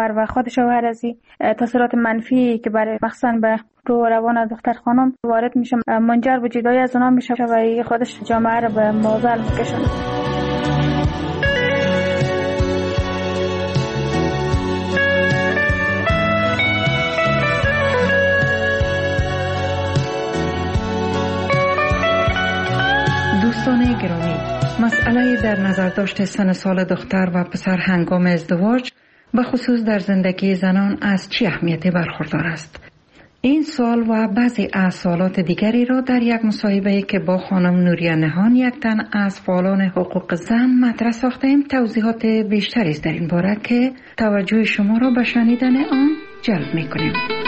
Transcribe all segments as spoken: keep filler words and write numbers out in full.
شوهر و خود شوهر از تاثیرات منفی که برای مخصوصا به رو روان دختر خانم وارد میشه منجر به جدایی از اونها میشه و خودش جامعه رو به معضل میکشونه. دوستان گرامی، مسئله در نظر داشت سن سال دختر و پسر هنگام ازدواج به خصوص در زندگی زنان از چه اهمیتی برخوردار است؟ این سوال و بعضی از سوالات دیگری را در یک مصاحبه که با خانم نوریه نهان یک تن از فعالان حقوق زن مطرح ساختیم توضیحات بیشتری است در این باره که توجه شما را به شنیدن آن جلب می‌کنیم.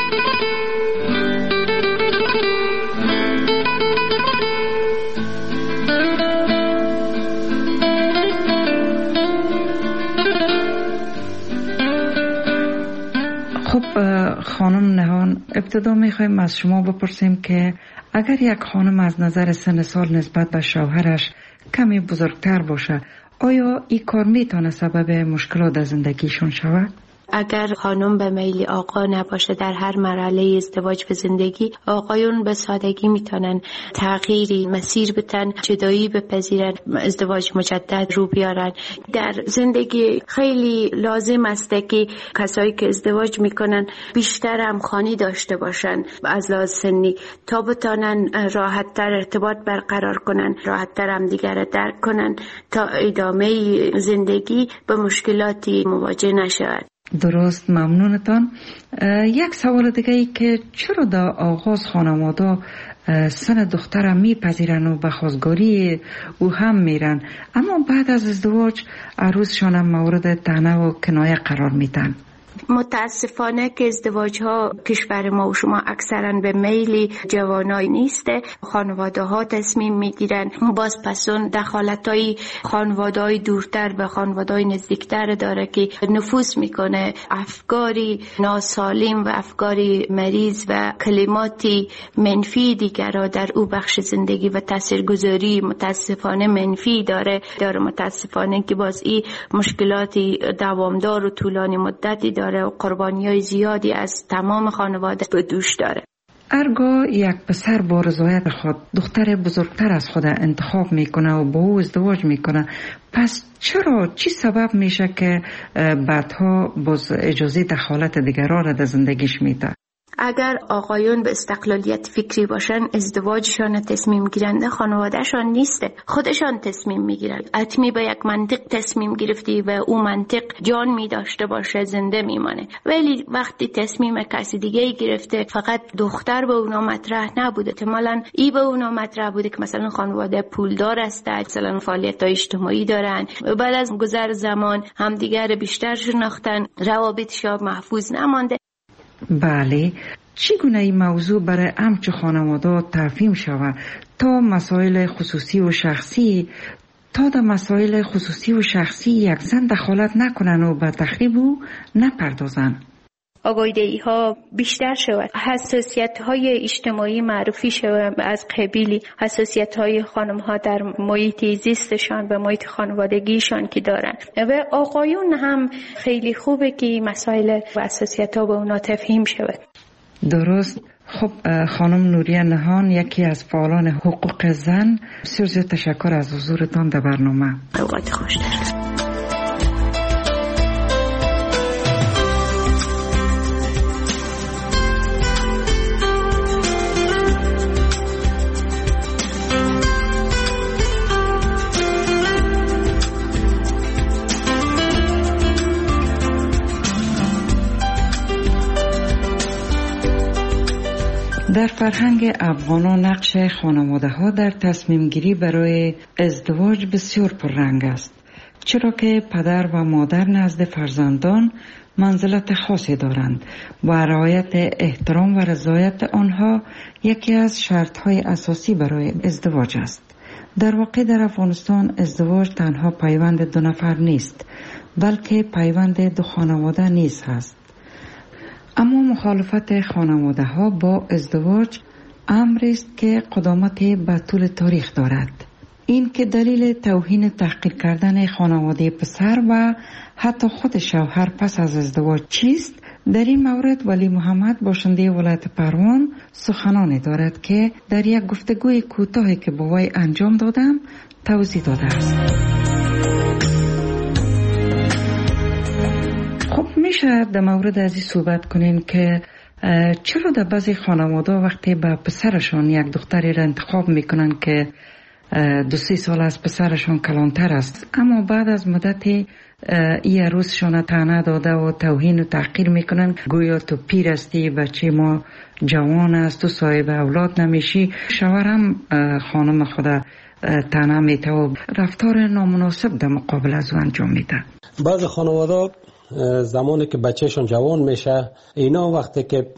خب خانم نهان، ابتدا میخوایم از شما بپرسیم که اگر یک خانم از نظر سن سال نسبت به شوهرش کمی بزرگتر باشه، آیا این کار میتونه سبب مشکلات در زندگیشون شود؟ اگر خانم به میل آقا نباشه در هر مرحله ازدواج به زندگی، آقایون به سادگی میتونن تغییری مسیر بتن، جدایی بپذیرن، ازدواج مجدد رو بیارن. در زندگی خیلی لازم است که کسایی که ازدواج میکنن بیشتر همخوانی داشته باشن از لحاظ سنی تا بتونن راحت‌تر ارتباط برقرار کنن، راحت‌تر هم دیگر را درک کنن تا ادامه زندگی به مشکلاتی مواجه نشود. درست، ممنونتان. یک سوال دیگه ای که چرا در آغاز خانواده سن دخترم میپذیرن و به خواستگاری او هم میرن، اما بعد از ازدواج عروسشان مورد طعنه و کنایه قرار میدن؟ متاسفانه که ازدواج ها کشور ما و شما اکثرا به میل جوانای نیسته. خانواده ها تصمیم میگیرن، باز پسون دخالت های خانواده های دورتر به خانواده های نزدیکتر داره که نفوذ میکنه، افکاری ناسالم و افکاری مریض و کلماتی منفی دیگر را در او بخش زندگی و تاثیرگذاری متاسفانه منفی داره داره متاسفانه که باز این مشکلاتی دوامدار و طولانی مدتی داره و قربانی‌های زیادی از تمام خانواده به دوش داره. ارگاه یک پسر با رضایت خود دختر بزرگتر از خود انتخاب میکنه و با او ازدواج میکنه، پس چرا چی سبب میشه که بعدها باز اجازه دخالت دیگران را در زندگیش میده؟ اگر آقایون به استقلالیت فکری باشن، ازدواجشان تصمیم گیرنده خانوادهشان نیسته، خودشان تصمیم میگیرن. حتمی به یک منطق تصمیم گرفتی و او منطق جان می داشته باشه زنده میمانه، ولی وقتی تصمیم کسی دیگه گرفته فقط دختر به اونا مطرح نبوده، احتمالاً ای به اونا مطرح بوده که مثلا خانواده پولدار است، مثلا فعالیت‌های اجتماعی دارن، بعد از گذر زمان همدیگر بیشتر شناختن، روابطشان محفوظ نمانده. بله، چگونه این موضوع برای همچه خانواده تفهیم شود تا مسائل خصوصی و شخصی تا در مسائل خصوصی و شخصی یک زن دخالت نکنن و به تخریب او نپردازن؟ آگاهی ها بیشتر شود، حساسیت های اجتماعی معرفی شود از قبیل حساسیت های خانم ها در محیط زیستشان و محیط خانوادگیشان که دارن و آقایون هم خیلی خوبه که مسائل و حساسیت ها به اونا تفهیم شود. درست. خب خانم نوریه نهان، یکی از فعالان حقوق زن، بسیار زیاد تشکر از حضورتان در برنامه. اوقات خوش دارد. در فرهنگ افغانان نقش خانواده ها در تصمیم گیری برای ازدواج بسیار پررنگ است، چرا که پدر و مادر نزد فرزندان منزلت خاصی دارند و رعایت احترام و رضایت آنها یکی از شرط‌های اساسی برای ازدواج است. در واقع در افغانستان ازدواج تنها پیوند دو نفر نیست، بلکه پیوند دو خانواده نیز هست. اما مخالفت خانواده ها با ازدواج امری است که قدامت به طول تاریخ دارد. این که دلیل توهین تحقیر کردن خانواده پسر و حتی خود شوهر پس از ازدواج چیست؟ در این مورد ولی محمد باشنده ولایت پروان سخنانی دارد که در یک گفتگوی کوتاهی که با وی انجام دادم توضیح داده است. خب میشه در مورد از این صحبت کنین که چرا در بعضی خانواده وقتی به پسرشان یک دختری را انتخاب میکنن که دو سه سال از پسرشان کلانتر است، اما بعد از مدتی ای عروسشان طعنه داده و توهین و تحقیر میکنن، گویا تو پیر هستی، بچه ما جوان است، تو صاحب اولاد نمیشی. شوهرم خانم خدا طعنه میده و رفتار نامناسب در مقابل از او انجام میده. بعض خانواده زمانی که بچهشون جوان میشه، اینا وقتی که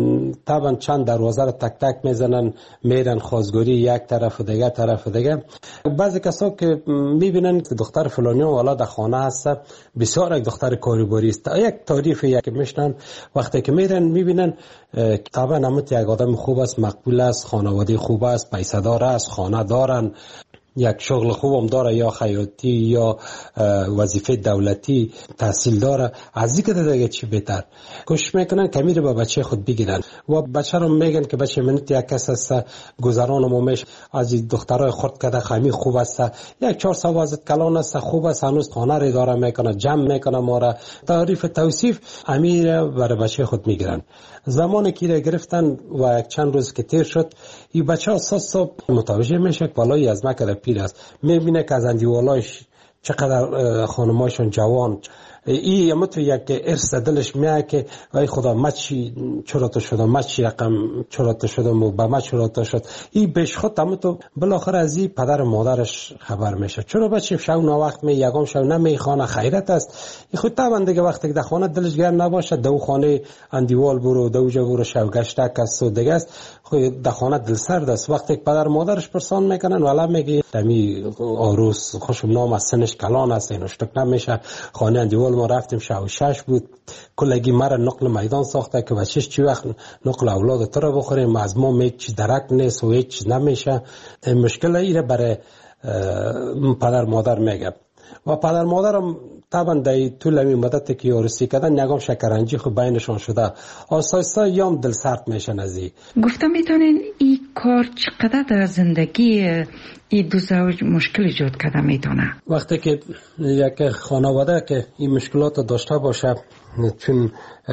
طبعا چند دروازه رو تک تک میزنن، میرن خواستگاری یک طرف و دیگه طرف و دیگه. بعضی کسا که میبینن که دختر فلانی والا در خانه هست، بسیار یک دختر کاریباری است، یک تعریف یک میشنن، وقتی که میرن میبینن طبعا همت یک آدم خوب است، مقبول است، خانواده خوب است، پیسه دار است، خانه دارن، یک شغل خوبم داره، یا خیاطی یا وظیفه دولتی، تحصیل داره، از این که دیگه چی بهتر کوشش میکنن که میره با بچه خود بگیرن و بچه رو میگن که بچه منت یک کس است، گذران مومش از این دخترای خورد کده خمی خوب است، یک چهار سوازت کلان است، خوب است، هنوز خانه ری داره میکنه، جمع میکنه، ما را تعریف توصیف امیر برای بچه خود میگیرن. زمانی که را گرفتن و یک چند روز که تیر شد، این بچه اساس صبح متوجه میشه که بالای از مکه پیر است، میبینه که از اندیوالایش چقدر خانمایشون جوان، ای اما تو یک ارث دلش میاد که ای خدا ما چی چرا تو شدم، ما چی رقم چرا تو شدم و با ما چرا تو شد. ای بهش خود اما تو بالاخره از این پدر و مادرش خبر میشه، چرا بچه شو نا وقت می یگام شو نمیخوانه، خیرت است. ای خود طبعا دیگه وقتی که در خانه دلش گرم نباشه، دو خانه اندیوال برو، دو جا برو، شو گشتک است و دیگه است، خود در خانه دل سرد است. وقتی که پدر مادرش پرسان میکنن والا میگه دمی عروس خوشم نام از سنش کلان است، اینو شتک نمیشه، خانه اندیوال ما رفتیم شو شش بود، کلگی مرا نقل میدان ساخته که بچهش چی وقت نقل اولاد تو رو بخوریم، از ما می چی درک نیست و هیچ چیز نمیشه. مشکل ایره برای پدر مادر میگه و پدر مادرم طبعا در طول این مدتی که عروسی کردن نگام شکرنجی خود بینشان شده، آساسا یام دل سرد میشن. از این گفتم میتونین این کار چقدر در زندگی این دو زوج مشکل ایجاد کرده میتونه؟ وقتی که یک خانواده که این مشکلات داشته باشه، چون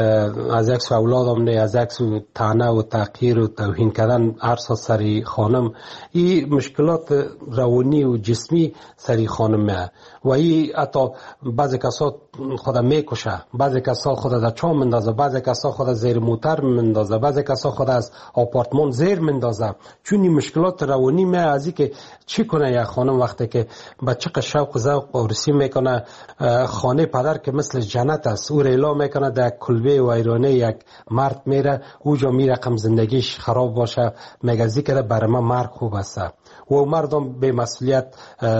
از یک سو اولادم نه، از یک سو طعنه و تحقیر و توهین کردن هر سال سری خانم، این مشکلات روانی و جسمی سری خانم میه و این حتی بعضی کسا خود میکشه، بعضی کسا خود در چاه مندازه، بعضی کسا خود زیر موتر مندازه، بعضی کسا خود از آپارتمان زیر مندازه، چون این مشکلات روانی میه. از این که چی کنه یک خانم وقتی که بچه که شوق و ذوق عروسی میکنه، خانه پدر که مثل جنت است، او ریلا میکنه در کلبه و ایرانه یک مرد میره، اوجا میره کم زندگیش خراب باشه، مگزی که برای ما مرد خوب است و مردم به مسئولیت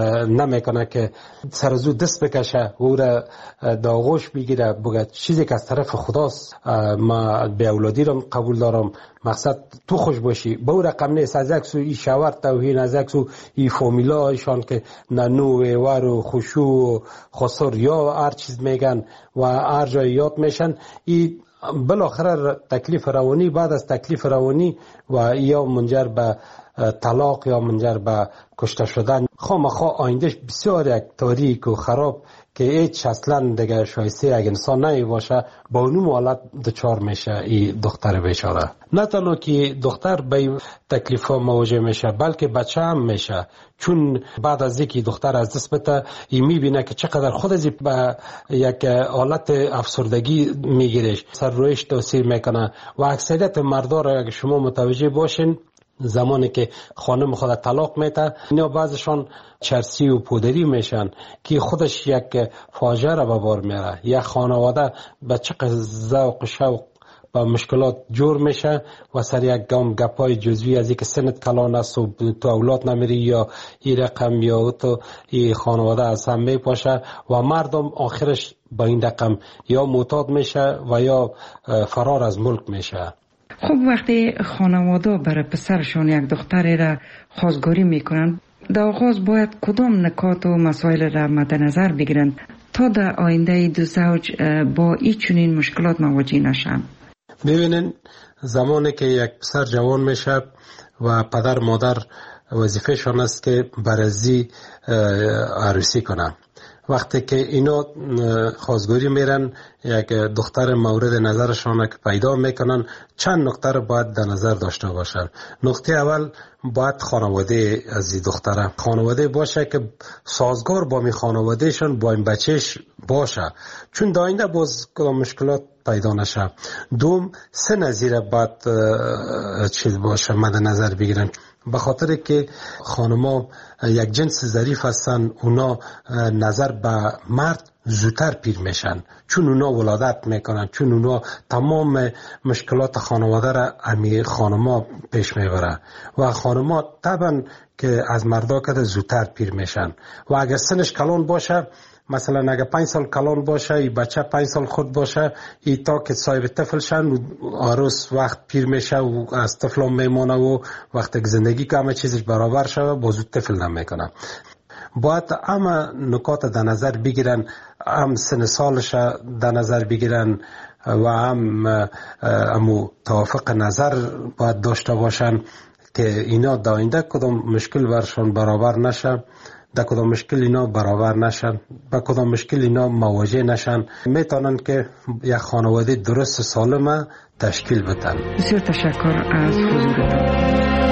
نمیکنه که سرزو دست بکشه و او را داغوش بگیره، بگه چیزی که از طرف خداست، ما به اولادی رو قبول دارم، مقصد تو خوش باشی. به او رقم نیست. از یک سو ای شاور توهین، از یک سو ای فامیلا ایشان که ننو و ور و خوشو و خسر یا هر چیز میگن و هر جای یاد میشن، ای بالاخره تکلیف روانی، بعد از تکلیف روانی و یا منجر به طلاق یا منجر به کشته شدن. خامخا آیندهش بسیار یک تاریک و خراب که هیچ اصلا دیگه شایسته یک انسان نمی باشه، با اونم حالت دچار میشه این دختر بیچاره. نه تنها که دختر به تکلیف ها مواجه میشه، بلکه بچه هم میشه، چون بعد از اینکه دختر از دست بده این میبینه که چقدر خود از به یک حالت افسردگی میگیرش، سر رویش تاثیر میکنه و اکثریت مردا را اگه شما متوجه باشین، زمانی که خانم خود طلاق میده، اینا بعضشان چرسی و پودری میشن که خودش یک فاجعه را به بار میاره. یک خانواده به چقدر ذوق و شوق با مشکلات جور میشه و سر یک گام گپای جزوی از اینکه سنت کلان است و تو اولاد نمیری یا این رقم یا تو این خانواده از هم میپاشه و مردم آخرش با این رقم یا معتاد میشه و یا فرار از ملک میشه. خب وقتی خانواده برای پسرشون یک دختری را خواستگاری میکنن، در آغاز باید کدام نکات و مسائل را مد نظر بگیرند تا در آینده دو زوج با این چنین مشکلات مواجه نشن؟ ببینین، زمانی که یک پسر جوان میشه و پدر مادر وظیفه شان است که برازی عروسی کنه، وقتی که اینا خواستگاری میرن یک دختر مورد نظرشان که پیدا میکنن، چند نکته رو باید در نظر داشته باشن. نکته اول باید خانواده از این دختره خانواده باشه که سازگار با می خانوادهشان با این بچهش باشه، چون در آینده باز کدام مشکلات پیدا نشه. دوم، سه نظیره باید چیز باشه مد نظر بگیرن، به خاطر که خانما یک جنس ظریف هستن، اونا نظر به مرد زودتر پیر میشن، چون اونا ولادت میکنن، چون اونا تمام مشکلات خانواده را امی خانما پیش میبره و خانما طبعا که از مردا کده زودتر پیر میشن. و اگر سنش کلان باشه، مثلا اگه پنج سال کلان باشه، ای بچه پنج سال خود باشه، ای تا که صاحب طفل شن، عروس وقت پیر میشه و از طفل هم میمانه و وقتی که زندگی که همه چیزش برابر شده با زود طفل نمیکنه. باید همه نکات در نظر بگیرن، هم سن سالش در نظر بگیرن و هم امو توافق نظر باید داشته باشن که اینا در آینده کدام مشکل برشان برابر نشه، در کدام مشکل اینا برابر نشن، با کدام مشکل اینا مواجه نشن، میتونن که یک خانواده درست سالمه تشکیل بدن. بسیار تشکر از حضورتان.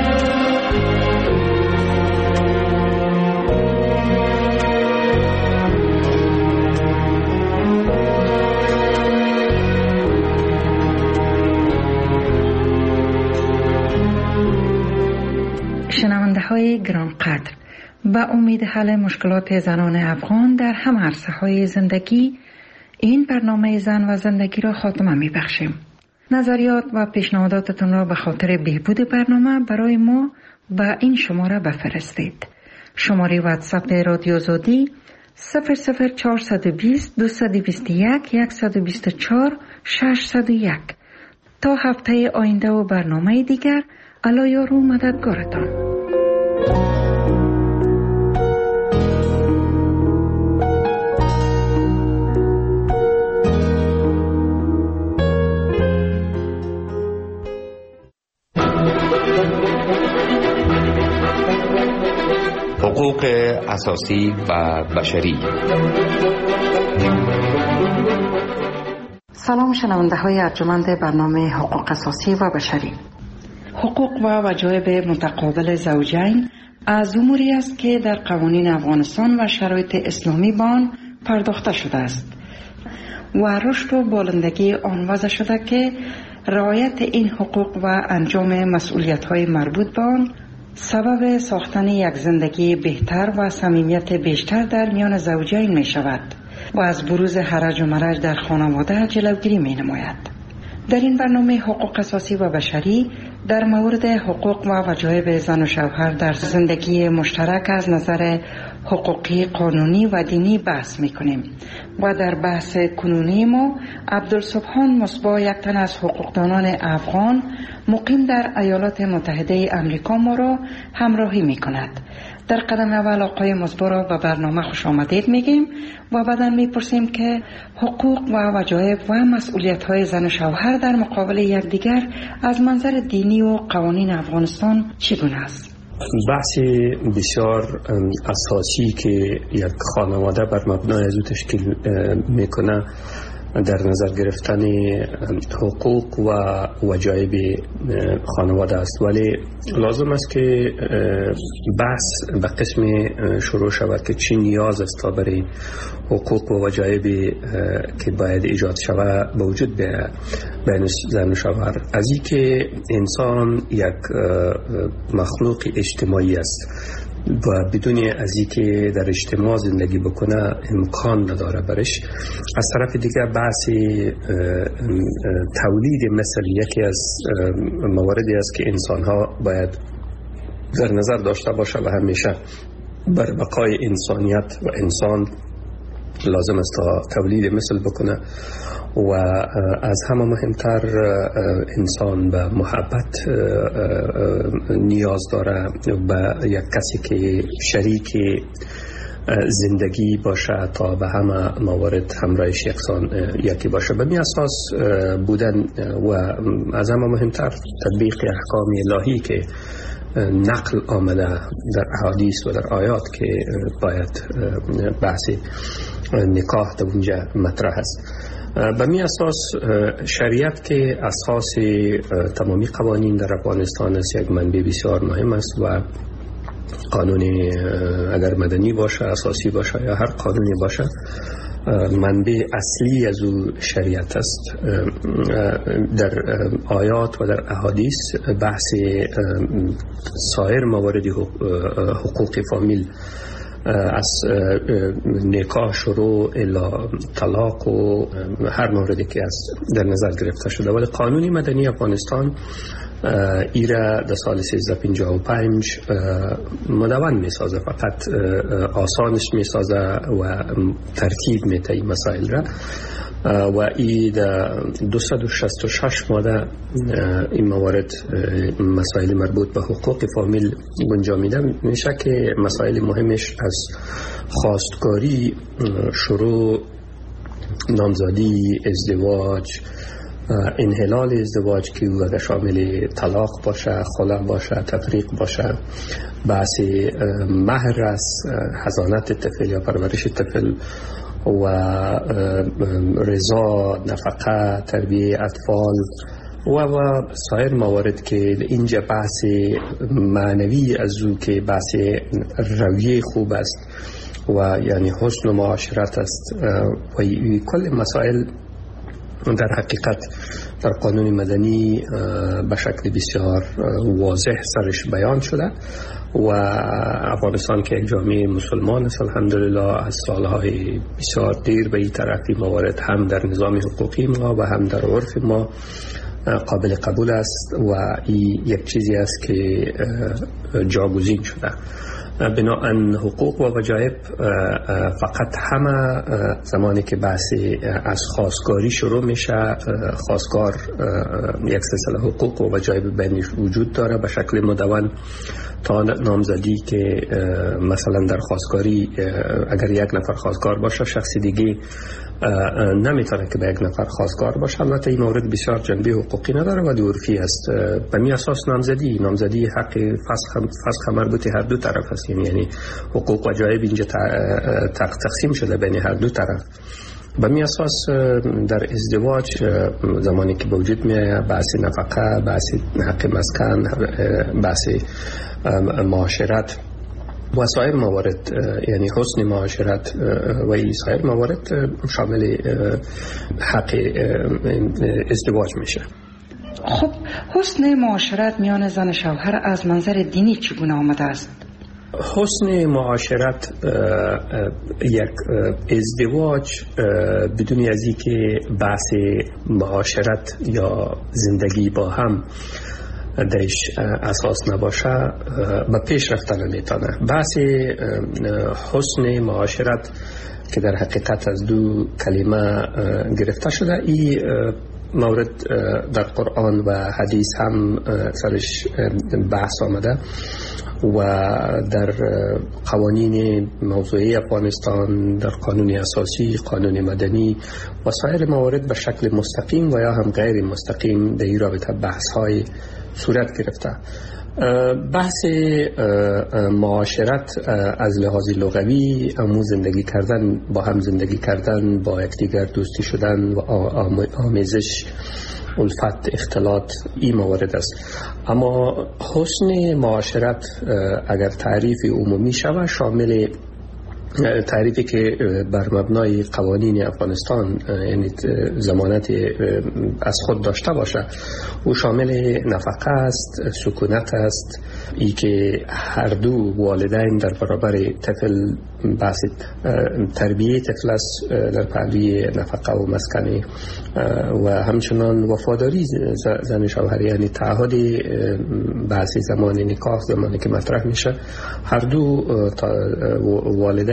شنونده های گران قدر، با امید حل مشکلات زنان افغان در هم عرصه های زندگی، این برنامه زن و زندگی را خاتمه می بخشیم. نظریات و پیشنهاداتتون را به خاطر بهبود برنامه برای ما به این شماره بفرستید. شماره واتساپ رادیو زودی صفر صفر چهارصد و بیست دویست و بیست و یک صد و بیست و چهار ششصد و یک. تا هفته آینده و برنامه دیگر، الله یار و مددگارتان. حقوق اساسی و بشری. سلام شنونده های ارجمند برنامه حقوق اساسی و بشری. حقوق و وجایب متقابل زوجین از اموری است که در قوانین افغانستان و شرایط اسلامی با آن پرداخته شده است و رشد و بالندگی آن وضع شده که رعایت این حقوق و انجام مسئولیت‌های مربوط به آن سبب ساختن یک زندگی بهتر و صمیمیت بیشتر در میان زوجین می شود و از بروز هرج و مرج در خانواده جلوگیری می نماید. در این برنامه حقوق اساسی و بشری در مورد حقوق و وجایب زن و شوهر در زندگی مشترک از نظر حقوقی، قانونی و دینی بحث می کنیم و در بحث کنونی ما عبدالسبحان مصباح، یک تن از حقوقدانان افغان مقیم در ایالات متحده امریکا، ما را همراهی می کند. در قدم اول آقای مصباح را به برنامه خوش آمدید میگیم و بعدا میپرسیم که حقوق و وجایب و مسئولیت های زن و شوهر در مقابل یکدیگر از منظر دینی و قوانین افغانستان چگونه است؟ بحث بسیار اساسی که یک خانواده بر مبنای از او تشکیل میکنه در نظر گرفتن حقوق و وجایب خانواده است، ولی لازم است که بحث به قسم شروع شود که چی نیاز است تا برای حقوق و وجایب که باید ایجاد شود به وجود بیاید بین زن و شوهر. از این که انسان یک مخلوق اجتماعی است و بدون از اینکه در اجتماع زندگی بکنه امکان نداره برش. از طرف دیگر بحث تولید مثل یکی از مواردی است که انسان ها باید در نظر داشته باشه و همیشه بر بقای انسانیت و انسان لازم است تا تولید مثل بکنه و از همه مهمتر انسان به محبت نیاز داره، به یک کسی که شریک زندگی باشه تا به همه موارد همراهش یکسان یکی باشه. به می اساس بودن و از همه مهمتر تطبیق احکام الهی که نقل آمده در احادیث و در آیات که باید بحث نکاح در اونجا مطرح است. به می اساس شریعت که اساس تمامی قوانین در افغانستان است، یک منبع بسیار مهم است و قانون اگر مدنی باشه، اساسی باشه یا هر قانونی باشه، منبع اصلی از او شریعت است. در آیات و در احادیث بحث سایر موارد حقوق فامیل از نکاح شروع الی طلاق و هر موردی که از در نظر گرفته شده، ولی قانون مدنی افغانستان ایره در سال سیزده پنجاه و پنج مدون می سازه، فقط آسانش می سازه و ترتیب می ته این مسائل را و ای در دویست و شصت و شش ماده این موارد مسائل مربوط به حقوق فامیل گنجانیده میشه که مسائل مهمش از خواستگاری، شروع، نامزدی، ازدواج، انحلال ازدواج که او شامل طلاق باشه، خلع باشه، تفریق باشه، بحث مهر است، حضانت طفل یا پرورش طفل و رضا، نفقه، تربیه اطفال و و سایر موارد که اینجا بحث معنوی از او که بحث رویه خوب است و یعنی حسن و معاشرت است و کل مسائل در حقیقت در قانون مدنی به شکل بسیار واضح سرش بیان شده و افغانستان که یک جامعه مسلمان است الحمدلله از سالهای بسیار دیر به این طرفی موارد هم در نظام حقوقی ما و هم در عرف ما قابل قبول است و این یک چیزی است که جاگزین شده. بناهن حقوق و وجایب فقط همه زمانی که بحث از خواستگاری شروع میشه، خواستگار یک سلسله حقوق و وجایب بینش وجود داره به شکل مدون تا نامزدی که مثلا در خواستگاری اگر یک نفر خواستگار باشه شخص دیگه نمیتونه که به یک نفر خواستگار باشه. البته این مورد بسیار جنبه حقوقی نداره و عرفی است. به می اساس نامزدی نامزدی حق فسخ فسخ مربوط هر دو طرف است، یعنی حقوق و وجایب اینجا تقسیم شده بین هر دو طرف. به می اساس در ازدواج زمانی که به وجود میاد بحث نفقه، بحث حق مسکن، بحث معاشرت و سایر موارد یعنی حسن معاشرت و این سایر موارد شامل حق ازدواج میشه. خب حسن معاشرت میان زن شوهر از منظر دینی چگونه آمده است؟ حسن معاشرت یک ازدواج بدون از اینکه بحث معاشرت یا زندگی با هم درش اساس نباشه به پیش رفتن نمیتونه. بحث حسن معاشرت که در حقیقت از دو کلمه گرفته شده، این مورد در قرآن و حدیث هم سرش بحث آمده و در قوانین موضوعی افغانستان، در قانون اساسی، قانون مدنی و سایر موارد به شکل مستقیم و یا هم غیر مستقیم در این رابطه بحث های صورت گرفته. بحث معاشرت از لحاظ لغوی امو زندگی کردن، با هم زندگی کردن، با یکدیگر دوستی شدن و آمیزش، الفت، اختلاط، این موارد است. اما حسن معاشرت اگر تعریف عمومی شود شامل تعریفی که بر مبنای قوانین افغانستان یعنی ضمانت از خود داشته باشه او شامل نفقه است، سکونت است، ای که هر دو والدین در برابر طفل بحث تربیه طفل است در پهلوی نفقه و مسکن و همچنان وفاداری زن شوهر یعنی تعهد بحث زمان نکاح زمانی که مطرح میشه هر دو والدین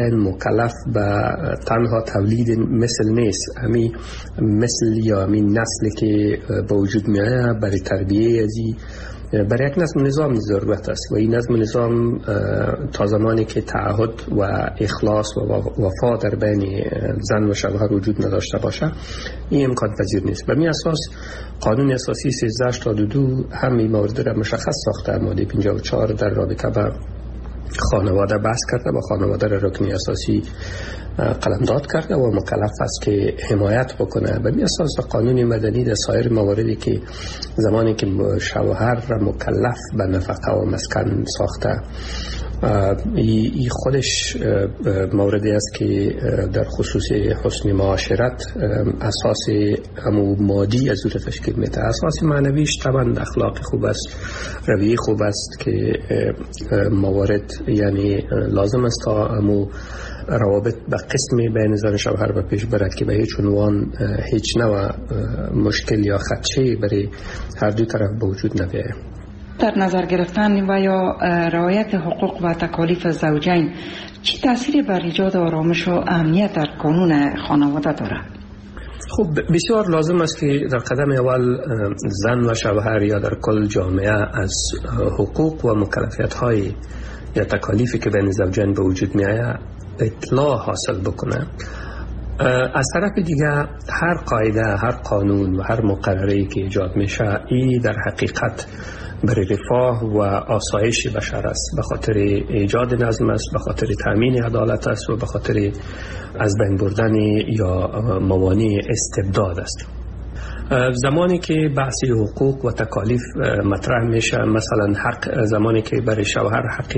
زوجین مکلف به تنها تولید مثل نیست، همین مثل یا همین نسلی که به وجود میاد برای تربیه ازی برای یک نظم نظام ضرورت است و این نظم نظام تا زمانی که تعهد و اخلاص و وفا در بین زن و شوهر وجود نداشته باشه این امکان پذیر نیست. به این اساس قانون اساسی سیزده هشتاد و دو همین موارد را مشخص ساخته. ماده پنجاه و چهار در رابطه با خانواده بحث کرده و خانواده را رکن اساسی قلمداد کرده و مکلف است که حمایت بکنه. به اساس قانون مدنی در سایر مواردی که زمانی که شوهر را مکلف به نفقه و مسکن ساخته این خودش موردی است که در خصوص حسن معاشرت اساس همو مادی از او تشکیل میده. اساس معنویش طبعا اخلاق خوب است، رویه خوب است که موارد یعنی لازم است تا همو روابط به قسم بین زن و شوهر به پیش برد که به هیچ عنوان هیچ نوع مشکل یا خدشه برای هر دو طرف به وجود نبیاید. در نظر گرفتن و یا رعایت حقوق و تکالیف زوجین چه تأثیری بر ایجاد آرامش و امنیت در قانون خانواده دارد؟ خب بسیار لازم است که در قدم اول زن و شوهر یا در کل جامعه از حقوق و مکلفیت های یا تکالیفی که بین زوجین به وجود می آید اطلاع حاصل بکنه. از طرف دیگه هر قاعده، هر قانون و هر مقرری که ایجاد میشه این در حقیقت برای رفاه و آسایش بشر است، به خاطر ایجاد نظم است، به خاطر تامین عدالت است و به خاطر از بین بردن یا موانع استبداد است. زمانی که بحث حقوق و تکالیف مطرح میشه، مثلا حق زمانی که برای شوهر حق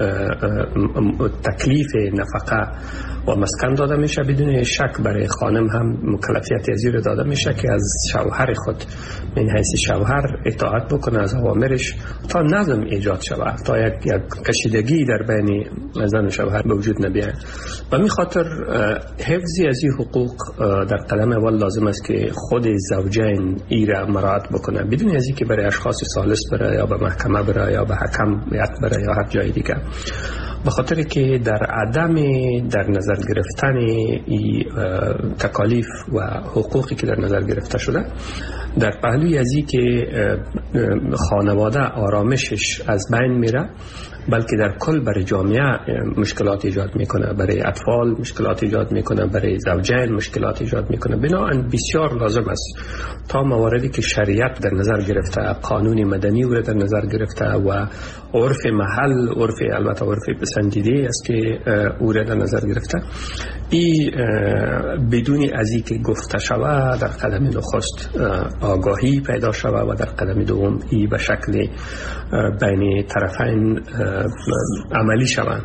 تکلیف نفقه و مسکن داده میشه، بدون شک برای خانم هم مکلفیت ازیر داده میشه که از شوهر خود من حیث شوهر اطاعت بکنه از اوامرش تا نظم ایجاد شود، تا یک, یک کشیدگی در بین زن و شوهر به وجود نبیاید. و می خاطر حفظی از این حقوق در قدم اول لازم است که خود زوجین ای را مراعات بکنه، بدون از اینکه برای اشخاص ثالث بره یا به محکمه بره یا به حکم بره یا هر جای دیگه، به خاطر که در عدم در نظر گرفتن ای تکالیف و حقوقی که در نظر گرفته شده در پهلوی ازی که خانواده آرامشش از بین میره، بلکه در کل برای جامعه مشکلات ایجاد میکنه، برای اطفال مشکلات ایجاد میکنه، برای زوجین مشکلات ایجاد میکنه. بنابراین بسیار لازم است تا مواردی که شریعت در نظر گرفته، قانون مدنی او در نظر گرفته و عرف محل، عرف البته عرف پسندیده است که او در نظر گرفته، ای بدون از این که گفته شود در قدم نخست آگاهی پیدا شود و در قدم دوم ای به شکل بین طرفین عملی شود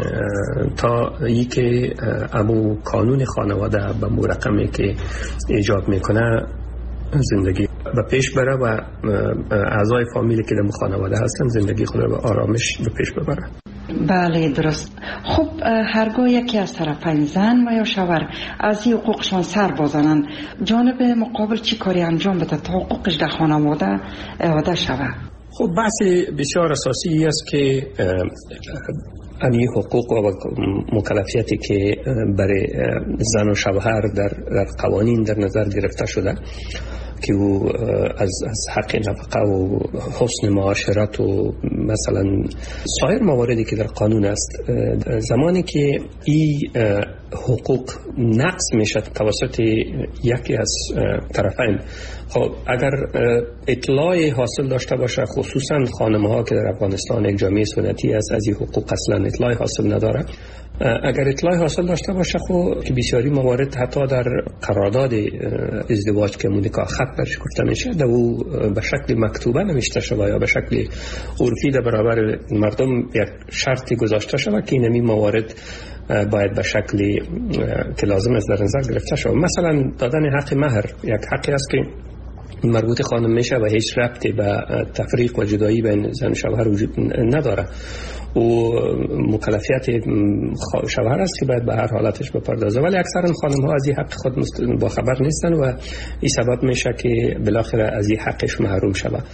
تا ای که امو قانون خانواده به مرقمی که ایجاد میکنه زندگی به پیش بره و اعضای فامیلی که در خانواده هستن زندگی خود رو به آرامش به پیش ببره. بله درست. خب هرگاه یکی از طرفین زن و یا شوهر از این حقوقشان سر بازنن، جانب مقابل چی کاری انجام بده تا حقوقش در خانواده اعاده شود؟ خب بحث بسیار اساسی است که همین حقوق و مکلفیتی که برای زن و شوهر در, در قوانین در نظر گرفته شده که او از, از حق نفقه و حسن معاشرت و مثلا سایر مواردی که در قانون است، زمانی که این حقوق نقض میشد توسط یکی از طرفین، خب اگر اطلاع حاصل داشته باشه، خصوصا خانم ها که در افغانستان یک جامعه سنتی است از این حقوق اصلا اطلاع حاصل نداره، اگر اطلاع حاصل داشته باشه خب که بسیاری موارد حتی در قرارداد ازدواج که مونیکا خط برش گفته میشه در او به شکل مکتوبه نوشته شده یا به شکل عرفی در برابر مردم یک شرطی گذاشته شده که این موارد باید به شکلی که لازم است در نظر گرفته شود. مثلا دادن حق مهر یک حقی است که مربوط خانم میشه و هیچ ربطی به تفریق و جدایی بین زن و شوهر وجود نداره و مکلفیت شوهر است که باید به هر حالتش بپردازه، ولی اکثرا خانم ها از این حق خود با خبر نیستن و این سبب میشه که بالاخره از این حقش محروم شود.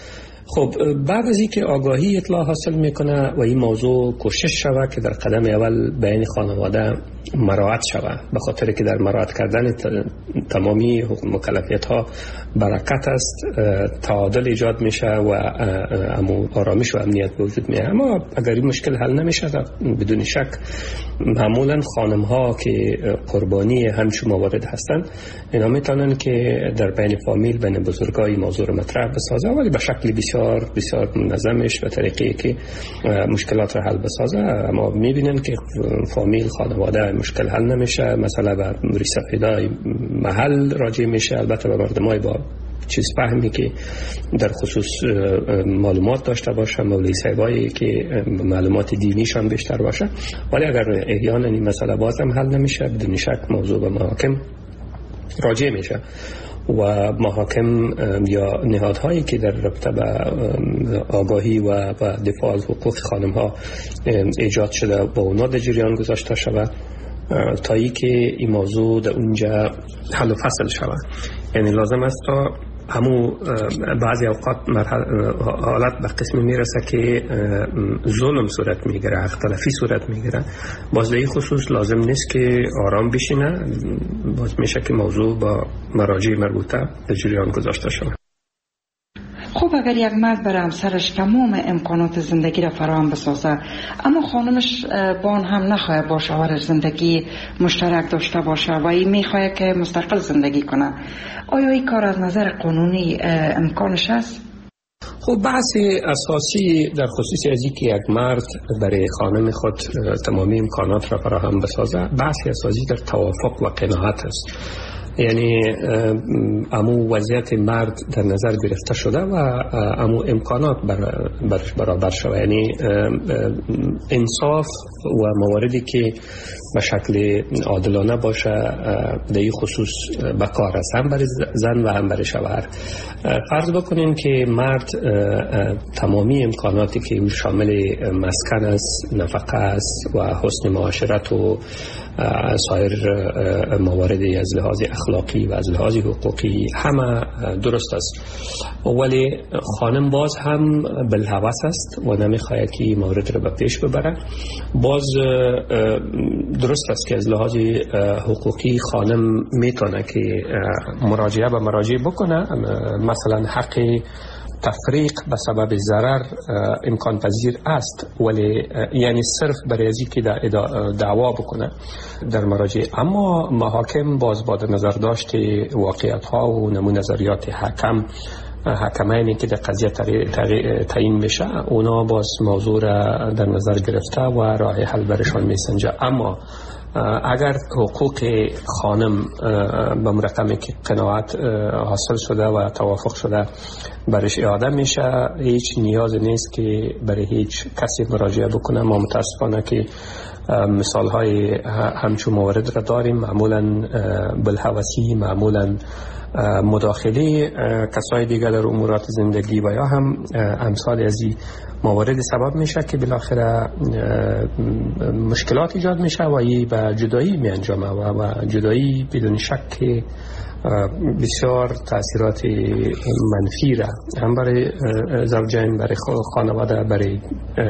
خب بعد از اینکه آگاهی اطلاع حاصل میکنه و این موضوع کوشش شود که در قدم اول بین خانواده مراعات شود، به خاطر که در مراعات کردن تمامی مکلفیت ها برکت است، تعادل ایجاد میشه و آرامش و امنیت به وجود میاد. اما اگر این مشکل حل نمیشه بدون شک معمولا خانم ها که قربانی همچون موارد هستند اینا میتونن که در بین فامیل بین بزرگای موضوع مطرح بسازه، ولی به شکل بسیار بسیار منظمش به طریقی که مشکلات را حل بسازه. اما میبینن که فامیل خانواده مشکل حل نمیشه، مثلا به رسیدای محل راجع میشه، البته به مردمای با چیز فهمی که در خصوص معلومات داشته باشه، مولوی صاحبایی که معلومات دینیشان بیشتر باشه. ولی اگر احیانا این مسئله بازم حل نمیشه بدون شک موضوع به محاکم راجع میشه و محاکم یا نهادهایی که در رابطه به آگاهی و دفاع از حقوق خانم ها ایجاد شده با اونا در جریان گذاشته شود تا ای که این موضوع در اونجا حل و فصل شود. یعنی لازم است تا همو بعضی اوقات حالت به قسم میرسه که ظلم صورت میگیره، حق تلفی صورت میگیره. باز در این خصوص لازم نیست که آرام بشینه، باز میشه که موضوع با مراجع مربوطه در جریان گذاشته شود. خب اگر یک مرد برای همسرش تمام امکانات زندگی را فراهم بسازه اما خانمش با آن هم نخواهد با شوهرش زندگی مشترک داشته باشه و این میخواهد که مستقل زندگی کنه، آیا این کار از نظر قانونی امکانش است؟ خب بحث اساسی در خصوص از اینکه یک مرد برای خانم خود تمامی امکانات را فراهم بسازه بحث اساسی در توافق و قناعت است. یعنی امو وضعیت مرد در نظر گرفته شده و امو امکانات بر برش برابر شده، یعنی انصاف و مواردی که به شکل عادلانه باشه در این خصوص به کار است، هم برای زن و هم برای شوهر. فرض بکنیم که مرد تمامی امکاناتی که شامل مسکن است، نفقه است و حسن معاشرت و سایر مواردی از لحاظ اخلاقی و از لحاظ حقوقی همه درست است، ولی خانم باز هم بالهوس است و نمیخواهد که مورد را به پیش ببره. باز درست است که از لحاظ حقوقی خانم میتونه که مراجعه به مراجع بکنه، مثلا حق تفریق به سبب ضرر امکان پذیر است، ولی یعنی صرف برای ازی که دعوا بکنه در مراجع. اما محاکم باز با نظر داشت واقعیت ها و نمون نظریات حکم حکمانی که در قضیه تعیین میشه اونا باز موضوع را در نظر گرفته و راه حل برشان میسنجه. اما اگر حقوق خانم به مرقمی که قناعت حاصل شده و توافق شده برش اعاده میشه، هیچ نیاز نیست که برای هیچ کسی مراجعه بکنه. ما متاسفانه که مثال های همچون موارد را داریم، معمولا بالهوسی، معمولا مداخله کسای دیگر در امورات زندگی و یا هم امثال از این موارد سبب میشه که بالاخره مشکلات ایجاد میشه و این به جدایی می انجامه و جدایی بدون شک بسیار تاثیرات منفی را هم برای زوجین، برای خانواده، برای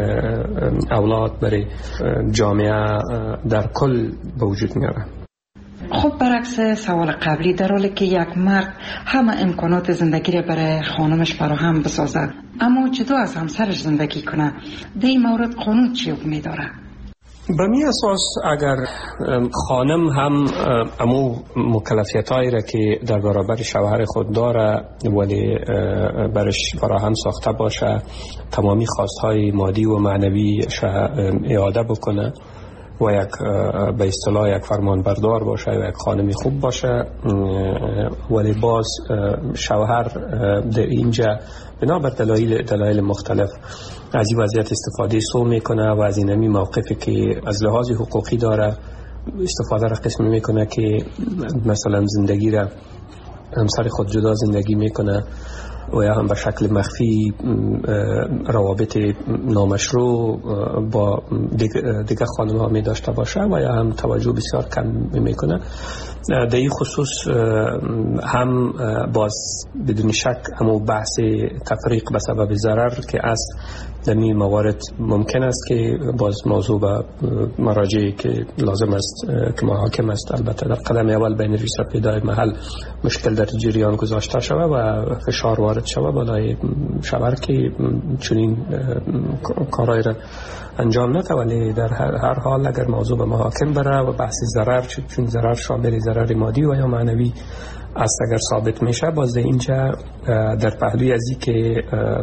اولاد، برای جامعه در کل به وجود میاره. خب برعکس سوال قبلی، در حالی که یک مرد همه امکانات زندگی را برای خانمش فراهم بسازد اما جدا از همسرش زندگی کنه، در این مورد قانون چی حکم می‌داره؟ به می اساس اگر خانم هم امو مکلفیتایی را که در برابر شوهر خود داره ولی برش فراهم ساخته باشه، تمامی خواستهای مادی و معنوی اعاده بکنه و یک به اصطلاح یک فرمان بردار باشه و یک خانمی خوب باشه، ولی باز شوهر در اینجا بنابر دلایل دلایل مختلف از این وضعیت استفاده سو میکنه و از این همی موقفی که از لحاظ حقوقی داره استفاده را قسم میکنه که مثلا زندگی را همسر خود جدا زندگی میکنه و یا هم به شکل مخفی روابط نامشروع با دیگه خانم ها می داشته باشه و یا هم توجه بسیار کم می کنه. در این خصوص هم باز بدون شک همو بحث تفریق به سبب ضرر که از در این موارد ممکن است که باز موضوع به مراجعی که لازم است که محاکم است البته در قدم اول بین رییس پیدای محل مشکل در جریان گذاشته شود و فشار وارد شود بالای شوهر که چنین کارهای را انجام نده، ولی در هر حال اگر موضوع به محاکم بره و بحث ضرر چون ضرر شامل ضرر مادی و یا معنوی است اگر ثابت میشه، باز اینجا در پهلوی ازی که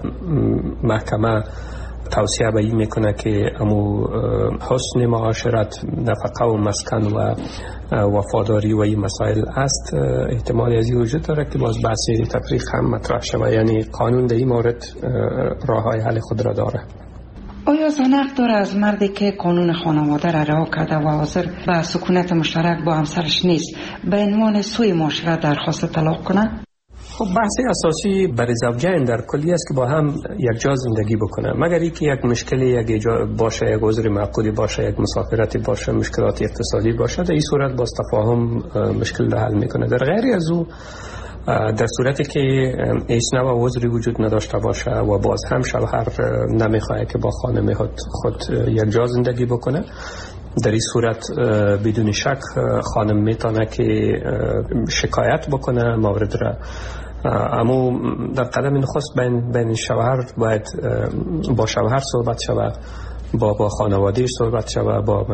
محکمه توصیه به این میکنه که امو حسن معاشرت، نفقه و مسکن و وفاداری و این مسائل است، احتمال ازی وجود داره که باز بحث تفریق هم مطرح شود. یعنی قانون در این مورد راه های حل خود را داره. آیا زنق داره از مردی که قانون خانواده را رعا کرده و حاضر به سکونت مشترک با همسرش نیست به عنوان سوی معاشرت درخواست طلاق کنه؟ خب بحث اساسی برای زوجین در کلی است که با هم یک جا زندگی بکنه، مگر اینکه یک مشکلی یک باشه، یک عذر معقولی باشه، یک مسافرتی باشه، مشکلات اقتصادی باشه، در این صورت باز تفاهم مشکل را حل میکنه. در غیر از او در صورتی که هیچ نوع عذری وجود نداشته باشه و باز هم شوهر نمیخواد که با خانم خود, خود یک جا زندگی بکنه، در این صورت بدون شک خانم میتونه که شکایت بکنه مورد را. اما در قدم نخست بین بین شوهر باید با شوهر صحبت شود، با با خانوادهش صحبت شود، با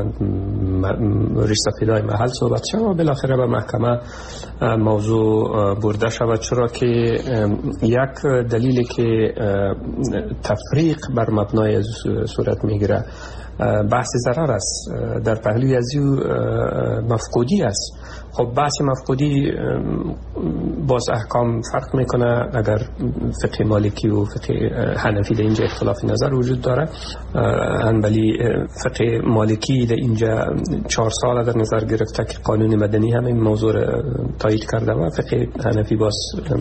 رئیس پیدای محل صحبت شود و بالاخره به محکمه موضوع برده شود، چرا که یک دلیلی که تفریق بر مبنای صورت میگیره بحث ضرر است، در پهلوی از او مفقودی است. خب بحث مفقودی باز احکام فرق میکنه، اگر فقه مالکی و فقه حنفی در اینجا اختلاف نظر وجود داره، ولی فقه مالکی در اینجا چهار سال در نظر گرفته که قانون مدنی هم این موضوع تایید کرده و فقه حنفی باز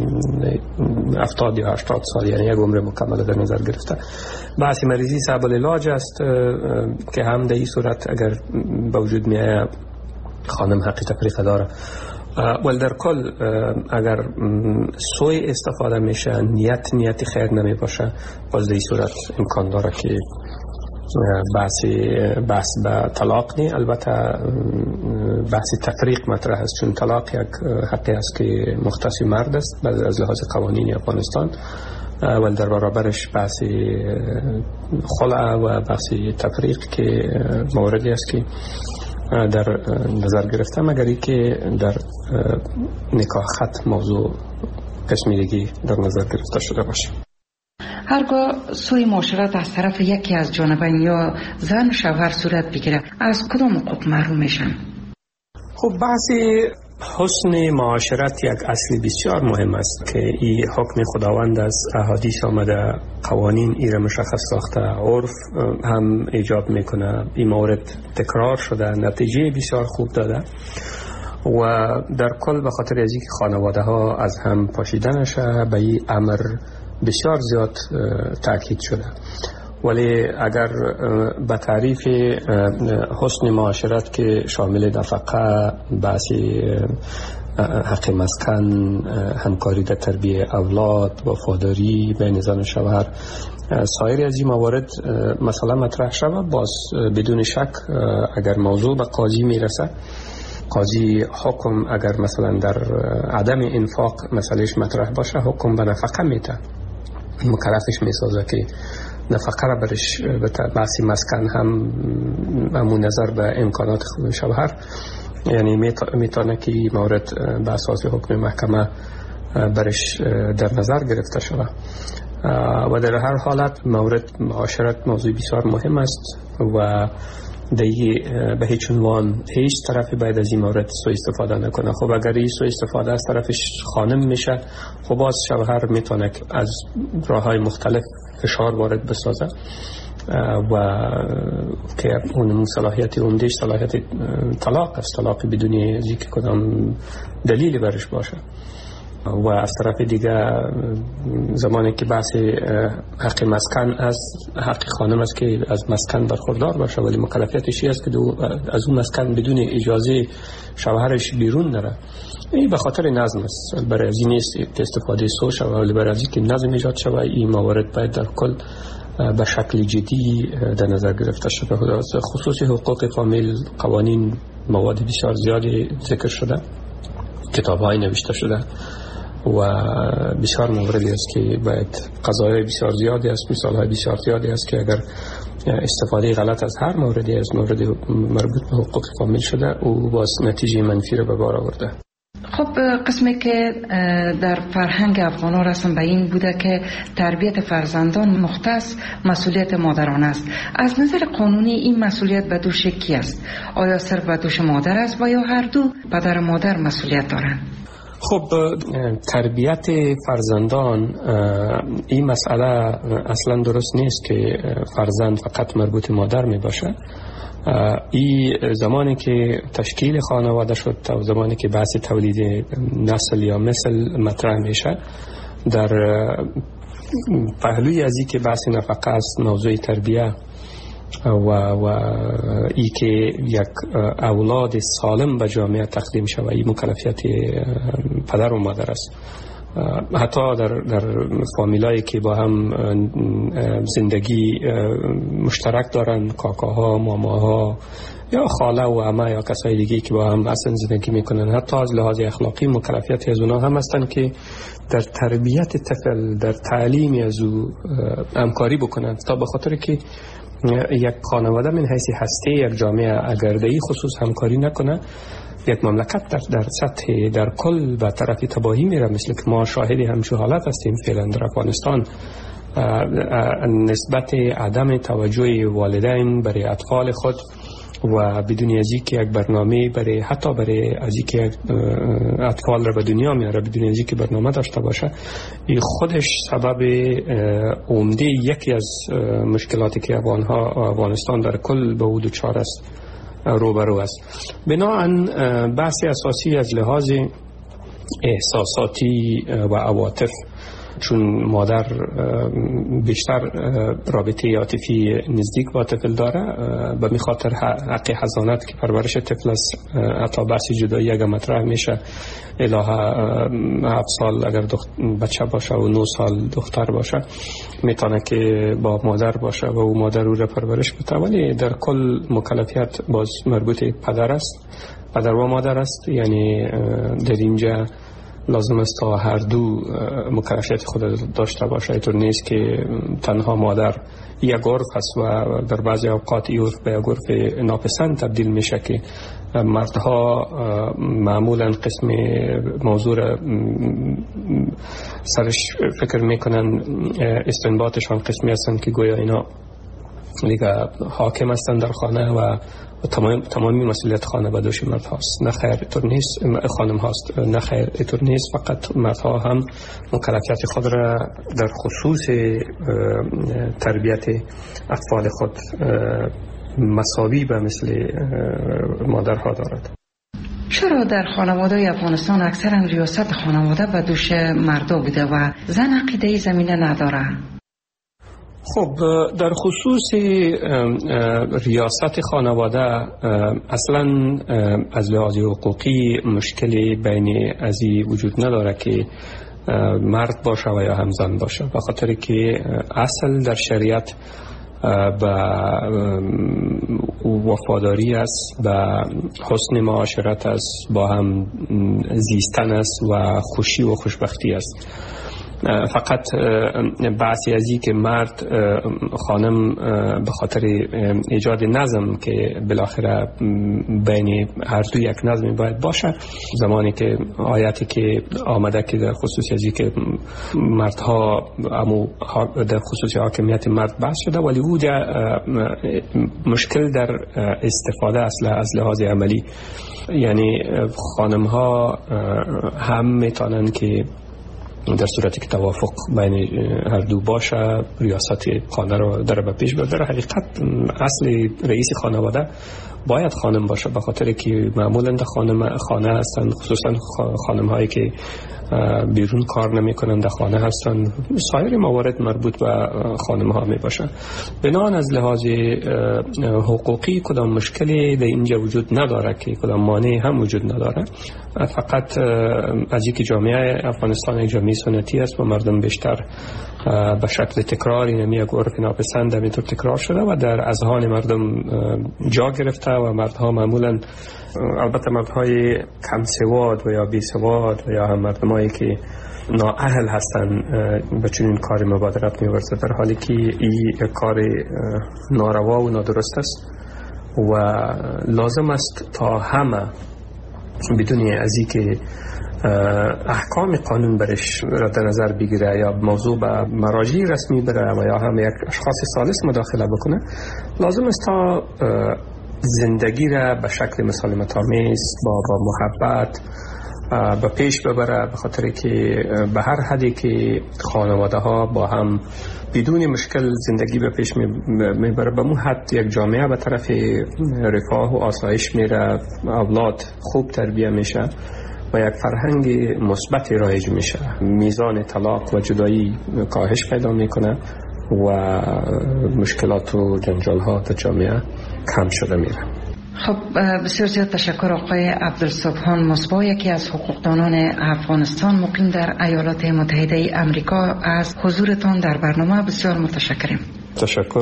هفتاد یا هشتاد سال، یعنی یک عمر مکمل در نظر گرفته. بحث مریضی صعب العلاج است که هم در این صورت اگر با وجود میایه خانم حقی تفریق داره. ولی در کل اگر سوی استفاده میشه، نیت نیتی خیر نمی باشه، باز در این صورت امکان داره که بحث بحث به طلاق نی. البته بحث تفریق مطرح است، چون طلاق یک حقی است که مختص مرد است از لحاظ قوانین افغانستان، ولی در برابرش بحث خلع و بحث تفریق که موردی است که در نظر گرفته، مگری که در نکاح خط موضوع کشمیدگی در نظر گرفته شده باشه. هرگاه سوی معاشرت از طرف یکی از جانبین یا زن و شوهر صورت بگیره، از کدام حقوق محروم میشن؟ خب بحث حسن معاشرت یک اصل بسیار مهم است که این حکم خداوند است، احادیث آمده، قوانین این را مشخص ساخته، عرف هم ایجاب میکنه، این مورد تکرار شده، نتیجه بسیار خوب داده و در کل به خاطر از اینکه خانواده ها از هم پاشیده نشه به این امر بسیار زیاد تاکید شده. ولی اگر به تعریف حسن معاشرت که شامل نفقه، بحثی حق مسکن، همکاری در تربیت اولاد، وفاداری بین زن و شوهر، سایر از این موارد مثلا مطرح شود، باز بدون شک اگر موضوع به قاضی میرسه، قاضی حکم اگر مثلا در عدم انفاق مسئلهش مطرح باشه، حکم به نفقه میده، مکلفش میسازه که نفقه را برش بحثی مسکن هم همون نظر به امکانات شوهر، یعنی میتونه که مورد به اساس حکم محکمه برش در نظر گرفته شود. و در هر حالت مورد معاشرت موضوع بسیار مهم است و دیگه به هیچ عنوان هیچ طرفی باید از این مورد سوء استفاده نکنه. خب اگر این سوء استفاده از طرفش خانم میشه، خب باز شوهر میتونه از راههای مختلف فشار وارد بسازه و که اون صلاحیت عمدهش صلاحیت طلاق است، طلاق بدون ذکر کدام دلیلی برش باشه. و از طرف دیگه زمانی که بحث حق مسکن است، حق خانم است که از مسکن برخوردار باشه، ولی مکلفیتش است که از اون مسکن بدون اجازه شوهرش بیرون نره. این به خاطر نظم است، برای از این نیست استفاده سو شود، ولی برای از که نظم ایجاد شود این موارد باید در کل به شکل جدی در نظر گرفته شده. خصوصی حقوق فامیل قوانین مواد بسیار زیادی ذکر شده، کتاب های نوشته شده و بسیار موردی است که باید قضایای بسیار زیادی است، مثال های بسیار زیادی است که اگر استفاده غلط از هر موردی از مورد مربوط به حقوق فامیل شده او باز نتیجه منفی را به بار آورده. خب قسمی که در فرهنگ افغانان رسم به این بوده که تربیت فرزندان مختص مسئولیت مادران است. از نظر قانونی این مسئولیت به دوش کی است؟ آیا صرف به دوش مادر است و یا هر دو پدر و مادر مسئولیت دارند؟ خب تربیت فرزندان این مسئله اصلا درست نیست که فرزند فقط مربوط مادر می باشه. این زمانی که تشکیل خانواده شد و زمانی که بحث تولید نسل یا مثل مطرح میشه، در پهلوی از این که بحث نفقه است، موضوع تربیه و, و ای که یک اولاد سالم به جامعه تقدیم شود، این مکلفیت پدر و مادر است. حتی در در فامیلایی که با هم زندگی مشترک دارن، کاکاها، ماماها یا خاله و عمه یا کسای دیگه که با هم اصلا زندگی میکنن، حتی از لحاظ اخلاقی مکلفیت از اونها هم هستن که در تربیت طفل، در تعلیم از او همکاری بکنن، تا به خاطر که یک خانواده من حیث هسته یک جامعه اگر در این خصوص همکاری نکنه، یک مملکت در در سطح در کل به طرف تباهی میره، مثل که ما شاهدی همچون حالت هستیم فعلا در افغانستان. نسبت عدم توجه والدین برای اطفال خود و بدون از اینکه یک برنامه برای حتی برای از اینکه اطفال را به دنیا میاره بدون از اینکه برنامه داشته باشه، این خودش سبب عمده یکی از مشکلاتی که افغانها افغانستان در کل به او دچار است روبرو است. بنابراین بحث اساسی از لحاظ احساساتی و عواطف، چون مادر بیشتر رابطه عاطفی نزدیک با طفل داره، به می خاطر حق حضانت که پرورش طفل است، حتی بحث جدایی اگر مطرح میشه الهه هفت سال اگر بچه باشه و نه سال دختر باشه میتونه که با مادر باشه و او مادر او را پرورش بده، ولی در کل مکلفیت باز مربوط پدر است، پدر و مادر است. یعنی در اینجا لازم است تا هر دو مکلفیت خود داشته باشه. اینطور نیست که تنها مادر یک عرف هست و در بعضی اوقات این عرف به یک عرف ناپسند تبدیل میشه که مردها معمولا قسم موضوع سرش فکر میکنن، استنباطشان قسمی هستن که گویا اینا دیگه حاکم هستن در خانه و تمام تمامی مسئولیت خانه به دوش مرد هاست. نه خیر، اینطور نیست. خانم هاست. نه خیر، اینطور نیست. فقط مردها هم مکلفیت خود را در خصوص تربیت اطفال خود مساوی به مثل مادرها دارد. چرا در خانواده افغانستان اکثرا ریاست خانواده به دوش مردا بوده و زن عقیده زمینه نداره؟ خب در خصوص ریاست خانواده اصلا از لحاظ حقوقی مشکلی بین ازی وجود نداره که مرد باشه و یا هم زن باشه، به خاطر که اصل در شریعت به وفاداری است، به حسن معاشرت است، با هم زیستن است و خوشی و خوشبختی است. فقط بحثی از این که مرد خانم به خاطر ایجاد نظم که بالاخره بین هر دو یک نظمی باید باشه، زمانی که آیاتی که آمده که در خصوص از این که مردها امو در خصوص حاکمیت مرد بحث شده، ولی او مشکل در استفاده اصل از لحاظ عملی. یعنی خانم ها هم میتونن که در صورتی که توافق بین هر دو باشه ریاست خانه رو در به پیش ببره. حقیقت اصل رئیس خانواده باید خانم باشه، به خاطر که معمولا در خانم خانه هستند، خصوصا خانم هایی که بیرون کار نمی کنند در خانه هستند. سایر موارد مربوط به خانم ها می باشه. بنابراین از لحاظ حقوقی کدام مشکلی در اینجا وجود نداره که کدام مانع هم وجود نداره. فقط از اینکه جامعه افغانستان یک جامعه سنتی است و مردم بیشتر به شکل تکراری نمی یک عرف ناپسند همینطور تکرار شده و در اذهان مردم جا گرفته و مردها معمولا، البته مردهای کم سواد و یا بی سواد و یا هم مردمایی که نااهل هستن به چنین کاری مبادرت می‌ورزه، در حالی که این کار ناروا و نادرست است و لازم است تا همه بدون از اینکه احکام قانون برش را در نظر بگیره یا موضوع به مراجع رسمی بره و یا هم یک اشخاص ثالث مداخله بکنه، لازم است تا زندگی را به شکل مسالمت‌آمیز با با محبت به پیش ببره، به خاطر که به هر حدی که خانواده ها با هم بدون مشکل زندگی به پیش میبره، به اون حد یک جامعه به طرف رفاه و آسایش میره، اولاد خوب تربیه میشه و یک فرهنگ مثبت رایج میشه، میزان طلاق و جدایی کاهش پیدا میکنه و مشکلات و جنجال ها در جامعه کم شده میره. خب بسیار زیاد تشکر آقای عبدالسبحان مصباح، یکی از حقوقدانان افغانستان مقیم در ایالات متحده امریکا، از حضورتان در برنامه بسیار متشکریم. تشکر.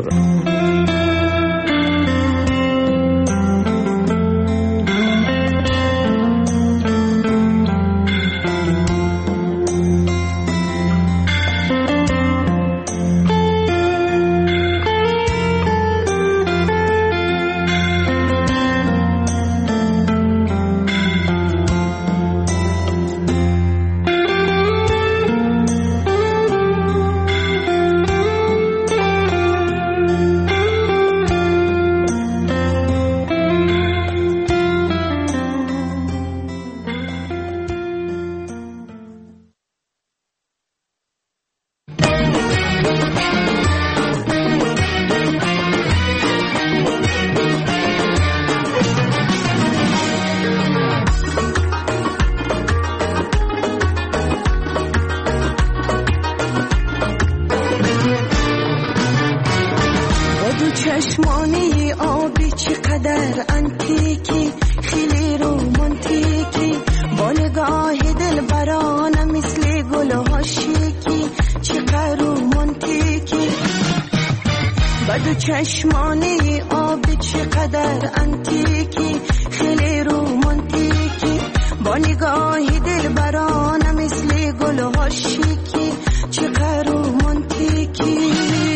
چشمانی آبی چقدر انتیکی، خیلی رومانتیکی، با نگاه دل برانه مثل گل ها شیکی، چقدر رومانتیکی. بدو چشمانی آبی چقدر انتیکی، خیلی رومانتیکی، با نگاه دل برانه مثل گل ها شیکی، چقدر رومانتیکی.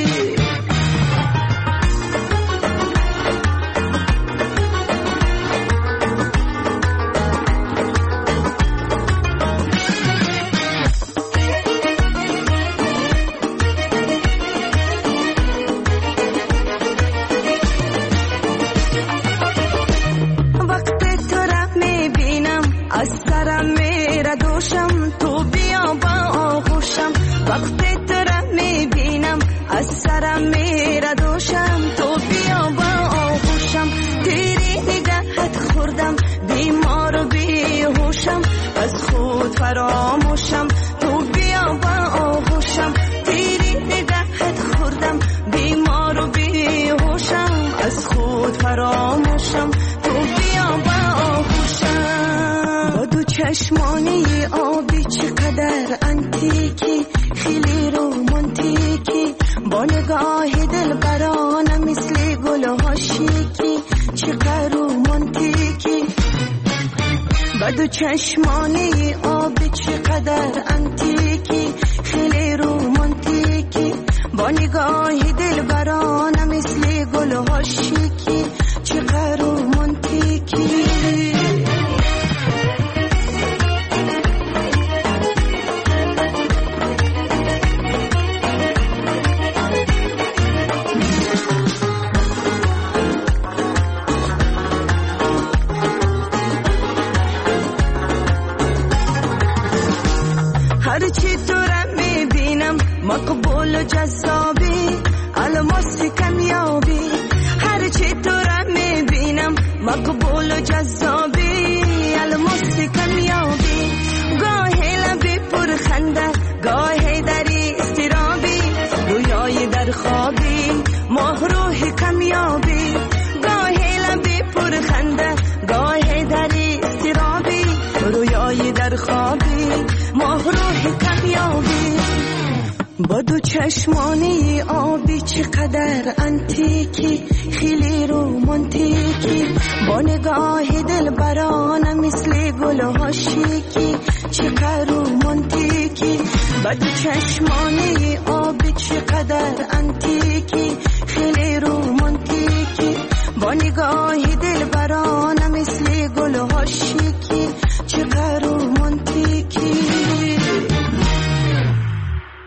فراموشم تو بیا با آغوشم، تیری نگهت خوردم بیمار و بیهوشم، از خود فراموشم تو بیا با آغوشم. با دو چشمانی آبی چقدر انتیکی، خیلی رومانتیکی، با نگاه دل برانه مثل گل ها شیکی، چقدر رومانتیکی. بدو چشمانی آبی چقدر انتیکی، خیلی رومانتیکی، با نگاه دل برانه مثل گل ها شیکی، چقدر رومانتیکی. هر چی تو مقبول و جذابی، الماس کمیابی، هر چی تو را میبینم مقبول و جذابی، الماس کمیابی. گاهی لبی پر خنده، گاهی دری استرابی، رویای در خوابی، ماه روح کمیابی. گاهی لبی پر خنده، گاهی دری استرابی، رویای در خوابی، ماه روح کمیابی. با دو چشمانی آبی چقدر انتیکی، خیلی رومانتیکی، با نگاه دل برانه مثل گل ها شیکی، چقدر رومانتیکی. با دو چشمانی آبی چقدر انتیکی، خیلی رومانتیکی، با نگاه دل برانه مثل گل ها شیکی.